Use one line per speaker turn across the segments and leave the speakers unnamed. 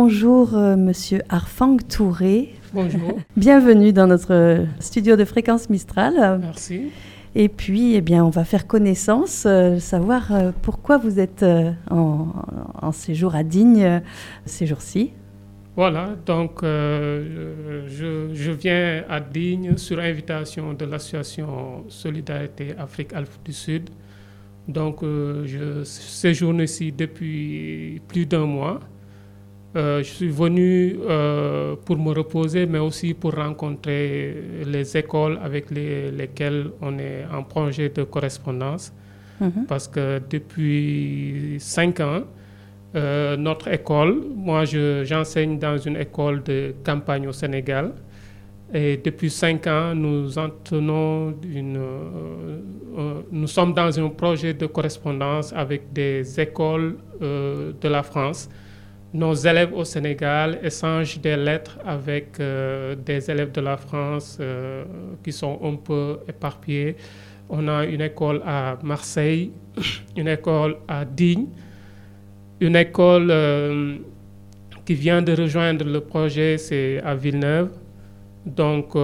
Bonjour, Monsieur Arfang Touré.
Bonjour.
Bienvenue dans notre studio de Fréquence Mistral.
Merci.
Et puis, on va faire connaissance, savoir pourquoi vous êtes en séjour à Digne ces jours-ci.
Voilà, donc je viens à Digne sur invitation de l'association Solidarité Afrique-Alpes du Sud. Donc je séjourne ici depuis plus d'1 mois. Je suis venu pour me reposer, mais aussi pour rencontrer les écoles avec lesquelles on est en projet de correspondance. Parce que depuis 5 ans, notre école, moi j'enseigne dans une école de campagne au Sénégal. Et depuis 5 ans, nous sommes dans un projet de correspondance avec des écoles de la France. Nos élèves au Sénégal échangent des lettres avec des élèves de la France qui sont un peu éparpillés. On a une école à Marseille, une école à Digne, une école qui vient de rejoindre le projet, c'est à Villeneuve. Donc,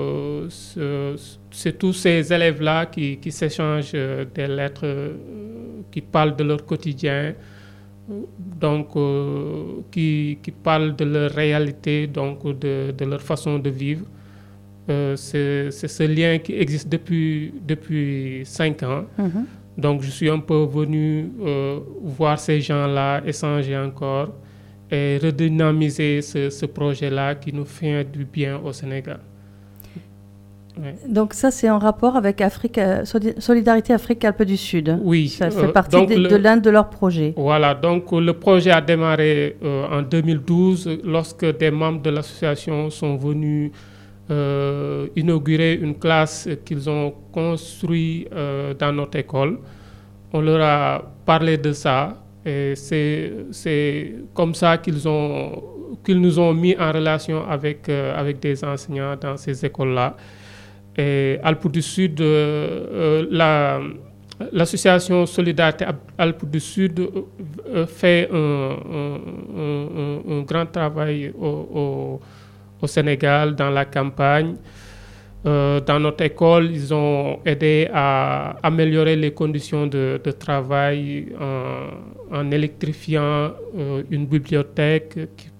c'est tous ces élèves-là qui s'échangent des lettres qui parlent de leur quotidien, donc qui parlent de leur réalité, donc de leur façon de vivre. C'est ce lien qui existe depuis 5 ans. Donc je suis un peu venu voir ces gens-là, échanger encore et redynamiser ce projet-là qui nous fait du bien au Sénégal. Ouais.
Donc ça, c'est en rapport avec Solidarité Afrique-Alpes du Sud.
Oui.
Ça fait partie de l'un de leurs projets.
Voilà, donc le projet a démarré en 2012 lorsque des membres de l'association sont venus inaugurer une classe qu'ils ont construite dans notre école. On leur a parlé de ça et c'est comme ça qu'ils nous ont mis en relation avec des enseignants dans ces écoles-là. Et Alpes du Sud, l'association Solidarité Alpes du Sud fait un grand travail au Sénégal, dans la campagne. Dans notre école, ils ont aidé à améliorer les conditions de travail en électrifiant une bibliothèque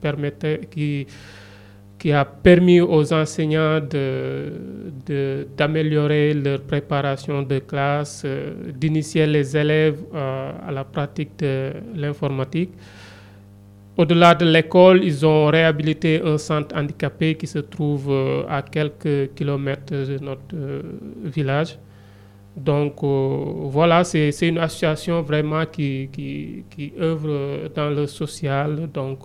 qui a permis aux enseignants d'améliorer leur préparation de classe, d'initier les élèves à la pratique de l'informatique. Au-delà de l'école, ils ont réhabilité un centre handicapé qui se trouve à quelques kilomètres de notre village. Donc voilà, c'est une association vraiment qui œuvre dans le social, donc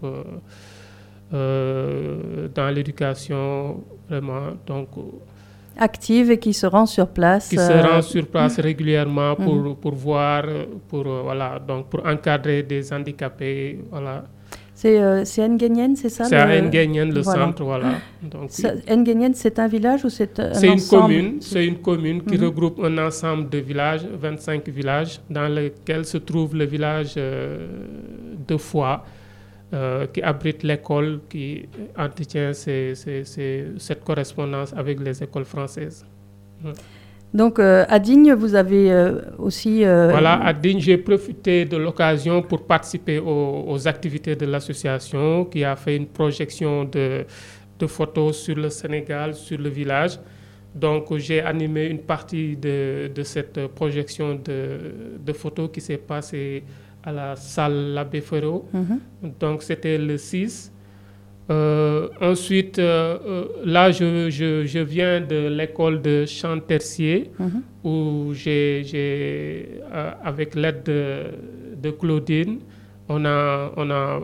dans l'éducation, vraiment. Donc,
active et qui se rend sur place.
Qui se rend sur place régulièrement pour voir, pour encadrer des handicapés, voilà.
C'est Nguyen, c'est ça?
C'est à Nguyen, le centre, voilà. Donc,
Nguyen, c'est un village ou c'est un
ensemble? C'est une commune qui regroupe un ensemble de villages, 25 villages, dans lesquels se trouve le village de Foix, qui abrite l'école qui entretient cette correspondance avec les écoles françaises.
Donc, à Digne, vous avez aussi...
Voilà, à Digne, j'ai profité de l'occasion pour participer aux activités de l'association qui a fait une projection de photos sur le Sénégal, sur le village. Donc, j'ai animé une partie de cette projection de photos qui s'est passée à la salle L'Abbé Ferraud. Donc, c'était le 6. Ensuite, là, je viens de l'école de Champtercier où avec l'aide de Claudine, on a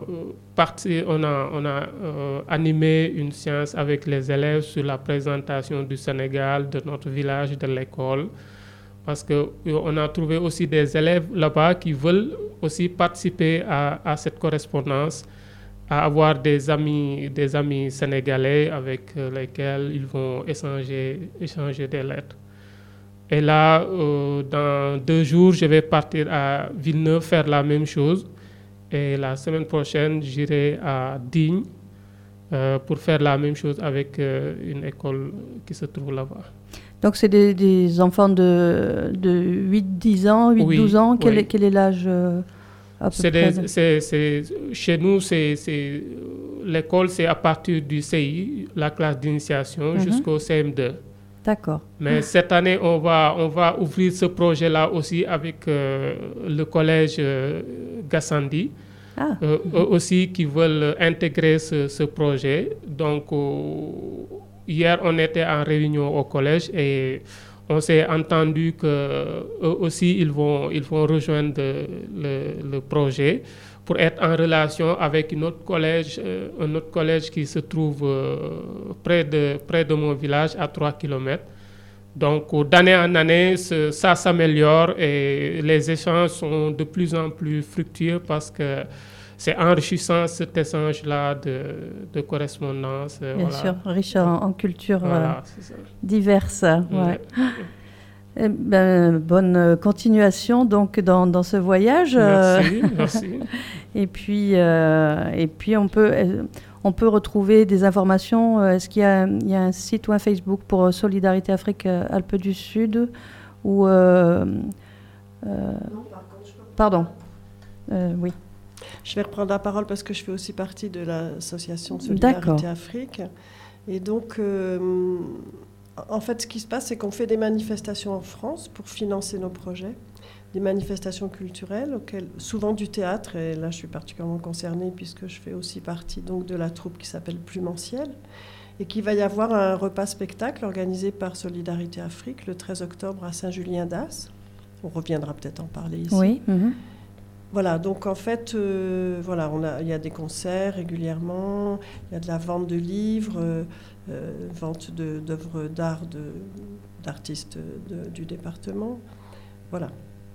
animé une séance avec les élèves sur la présentation du Sénégal, de notre village, de l'école. Parce qu'on a trouvé aussi des élèves là-bas qui veulent aussi participer à cette correspondance, à avoir des amis sénégalais avec lesquels ils vont échanger des lettres. Et là, dans 2 jours, je vais partir à Villeneuve faire la même chose. Et la semaine prochaine, j'irai à Digne pour faire la même chose avec une école qui se trouve là-bas.
Donc, c'est des enfants de 8-10 ans, 8-12 ans. Quel est l'âge à peu près
chez nous, l'école, c'est à partir du CI, la classe d'initiation, jusqu'au CM2.
D'accord.
Mais cette année, on va ouvrir ce projet-là aussi avec le collège Gassandi, eux aussi qui veulent intégrer ce projet. Donc, hier, on était en réunion au collège et on s'est entendu qu'eux aussi, ils vont rejoindre le projet pour être en relation avec un autre collège qui se trouve près de mon village, à 3 km. Donc, d'année en année, ça s'améliore et les échanges sont de plus en plus fructueux parce que c'est enrichissant cet échange-là de correspondance.
Bien sûr, riche en cultures
c'est ça.
Diverses. Ouais. Bonne continuation donc dans ce voyage.
Merci.
Et puis on peut retrouver des informations. Est-ce qu'il y a un site ou un Facebook pour Solidarité Afrique Alpes du Sud ou non, par contre, pardon. Oui.
Je vais reprendre la parole parce que je fais aussi partie de l'association Solidarité Afrique. Et donc, en fait, ce qui se passe, c'est qu'on fait des manifestations en France pour financer nos projets, des manifestations culturelles, souvent du théâtre. Et là, je suis particulièrement concernée puisque je fais aussi partie donc, de la troupe qui s'appelle Plumentiel. Et qu'il va y avoir un repas-spectacle organisé par Solidarité Afrique le 13 octobre à Saint-Julien-d'As. On reviendra peut-être en parler ici.
Oui.
Voilà, donc en fait, il y a des concerts régulièrement, il y a de la vente de livres, vente d'œuvres d'art d'artistes du département. Voilà.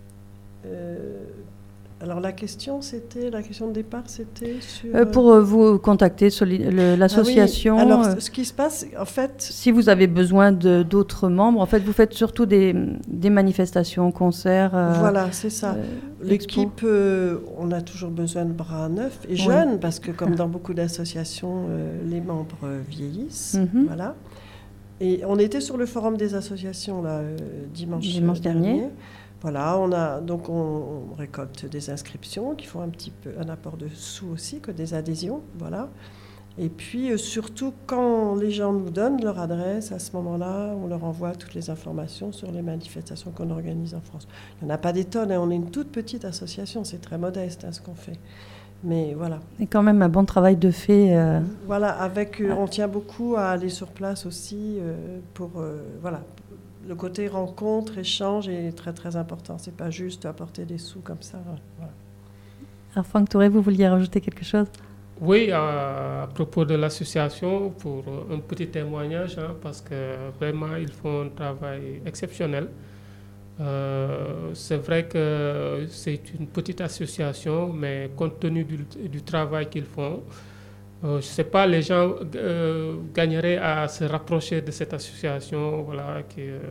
Alors la question de départ, c'était sur...
pour vous contacter l'association.
Ah oui. Alors ce qui se passe, en fait...
Si vous avez besoin d'autres membres, en fait, vous faites surtout des manifestations, concerts...
voilà, c'est ça. L'équipe, on a toujours besoin de bras neufs et jeunes, parce que comme dans beaucoup d'associations, les membres vieillissent. Voilà. Et on était sur le forum des associations là, dimanche dernier. Voilà, on récolte des inscriptions qui font un petit peu un apport de sous aussi, que des adhésions, voilà. Et puis surtout quand les gens nous donnent leur adresse, à ce moment-là, on leur envoie toutes les informations sur les manifestations qu'on organise en France. Il n'y en a pas des tonnes, on est une toute petite association, c'est très modeste ce qu'on fait. Mais voilà.
Et quand même un bon travail de fait.
Voilà, on tient beaucoup à aller sur place aussi pour voilà. Le côté rencontre, échange est très très important. C'est pas juste apporter des sous comme ça. Voilà.
Alors Franck Touré, vous vouliez rajouter quelque chose ?
Oui, à propos de l'association, pour un petit témoignage, parce que vraiment ils font un travail exceptionnel. C'est vrai que c'est une petite association, mais compte tenu du travail qu'ils font, je ne sais pas, les gens gagneraient à se rapprocher de cette association, voilà,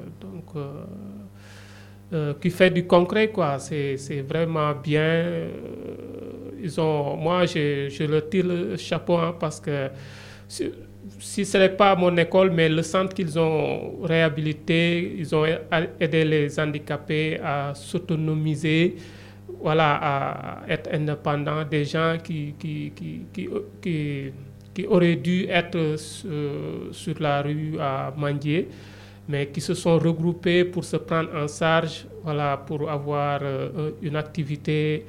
qui fait du concret, quoi. C'est vraiment bien. Moi, je leur tire le chapeau, parce que si ce n'est pas mon école, mais le centre qu'ils ont réhabilité, ils ont aidé les handicapés à s'autonomiser, voilà, à être indépendants, des gens qui auraient dû être sur la rue à mendier, mais qui se sont regroupés pour se prendre en charge, voilà, pour avoir une activité,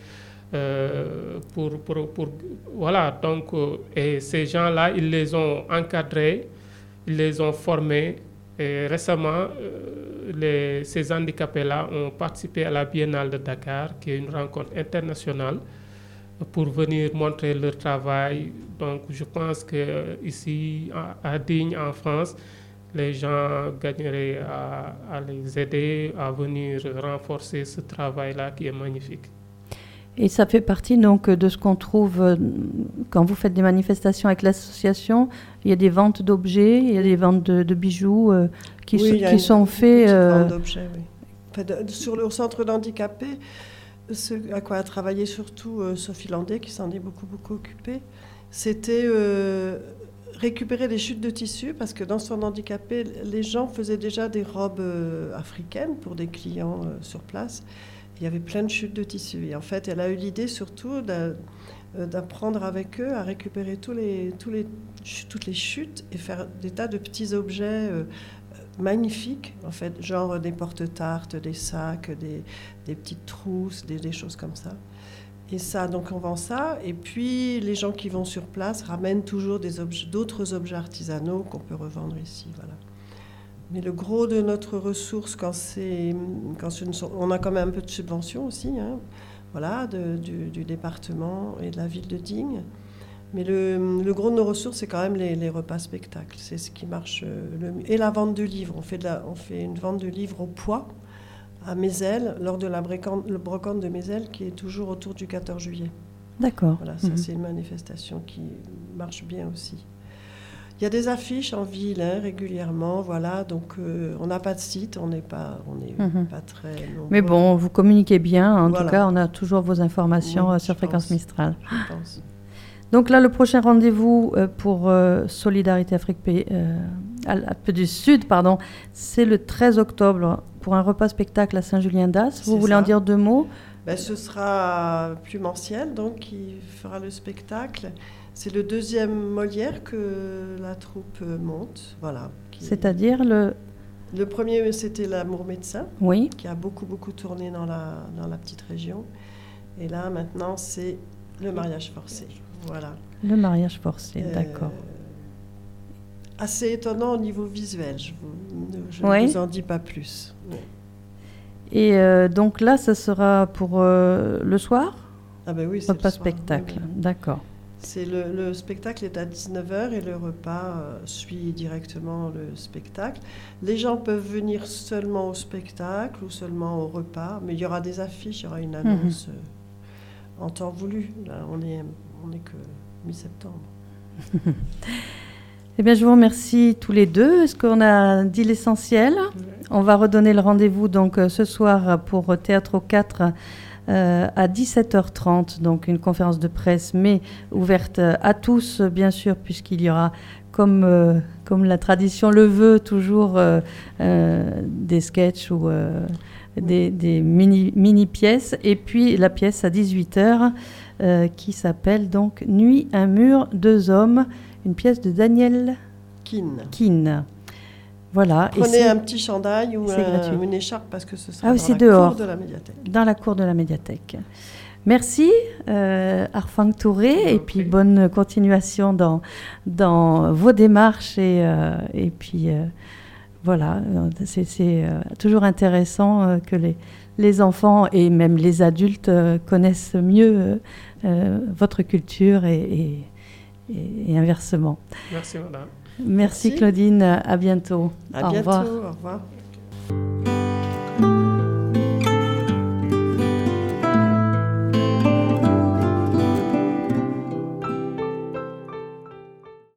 voilà, donc, et ces gens-là, ils les ont encadrés, ils les ont formés, et récemment, ces handicapés-là ont participé à la Biennale de Dakar, qui est une rencontre internationale, pour venir montrer leur travail. Donc, je pense qu'ici, à Digne, en France, les gens gagneraient à les aider à venir renforcer ce travail-là qui est magnifique.
Et ça fait partie donc de ce qu'on trouve quand vous faites des manifestations avec l'association. Il y a des ventes d'objets, il y a des ventes de bijoux qui sont faits.
Vente d'objets, oui. Au centre d'handicapés, ce à quoi a travaillé surtout Sophie Landais, qui s'en est beaucoup occupée, c'était récupérer les chutes de tissu, parce que dans son handicapé, les gens faisaient déjà des robes africaines pour des clients sur place. Il y avait plein de chutes de tissu. Et en fait, elle a eu l'idée surtout d'apprendre avec eux à récupérer toutes les chutes et faire des tas de petits objets magnifiques, en fait, genre des porte-tartes, des sacs, des petites trousses, des choses comme ça. Et ça, donc on vend ça. Et puis, les gens qui vont sur place ramènent toujours d'autres objets artisanaux qu'on peut revendre ici. Voilà. Mais le gros de notre ressource, on a quand même un peu de subventions aussi, hein, voilà, du département et de la ville de Digne. Mais le gros de nos ressources, c'est quand même les repas spectacles. C'est ce qui marche le mieux. Et la vente de livres. On fait une vente de livres au poids à Mézelles, lors de la brocante de Mézelles, qui est toujours autour du 14 juillet.
D'accord.
Voilà, ça c'est une manifestation qui marche bien aussi. Il y a des affiches en ville, hein, régulièrement, voilà. Donc on n'a pas de site, on n'est pas très nombreux.
Mais bon, vous communiquez bien. En tout cas, on a toujours vos informations sur Fréquence Mistral.
Je pense.
Donc là, le prochain rendez-vous pour Solidarité Afrique Alpes du Sud, c'est le 13 octobre pour un repas spectacle à Saint-Julien-d'As. Vous voulez en dire 2 mots?
Ce sera Plumenciel, donc, qui fera le spectacle. C'est le 2e Molière que la troupe monte. Voilà,
c'est-à-dire
Le premier, c'était L'Amour médecin,
oui,
qui a beaucoup tourné dans la petite région. Et là, maintenant, c'est Le mariage forcé. Voilà.
Le mariage forcé, d'accord.
Assez étonnant au niveau visuel, je ne vous en dis pas plus. Oui.
Et donc là, ça sera pour le soir?
Ah ben oui, c'est
repas spectacle, oui. D'accord.
C'est le spectacle est à 19h et le repas suit directement le spectacle. Les gens peuvent venir seulement au spectacle ou seulement au repas, mais il y aura des affiches, il y aura une annonce en temps voulu. Là, on est que mi-septembre.
Eh bien, je vous remercie tous les deux. Est-ce qu'on a dit l'essentiel? Oui. On va redonner le rendez-vous donc ce soir pour Théâtre aux 4 à 17h30, donc une conférence de presse, mais ouverte à tous, bien sûr, puisqu'il y aura, comme la tradition le veut, toujours des sketchs ou des mini-pièces. Et puis la pièce à 18h qui s'appelle donc Nuit, un mur, 2 hommes, une pièce de Daniel Keane. Voilà.
Prenez un petit chandail ou une écharpe parce que ce sera dans la cour de la médiathèque.
Dans la cour de la médiathèque. Merci Arfang Touré et puis bonne continuation dans vos démarches et puis voilà, c'est toujours intéressant que les enfants et même les adultes connaissent mieux votre culture et inversement.
Merci madame.
Merci Claudine, à bientôt.
Au revoir.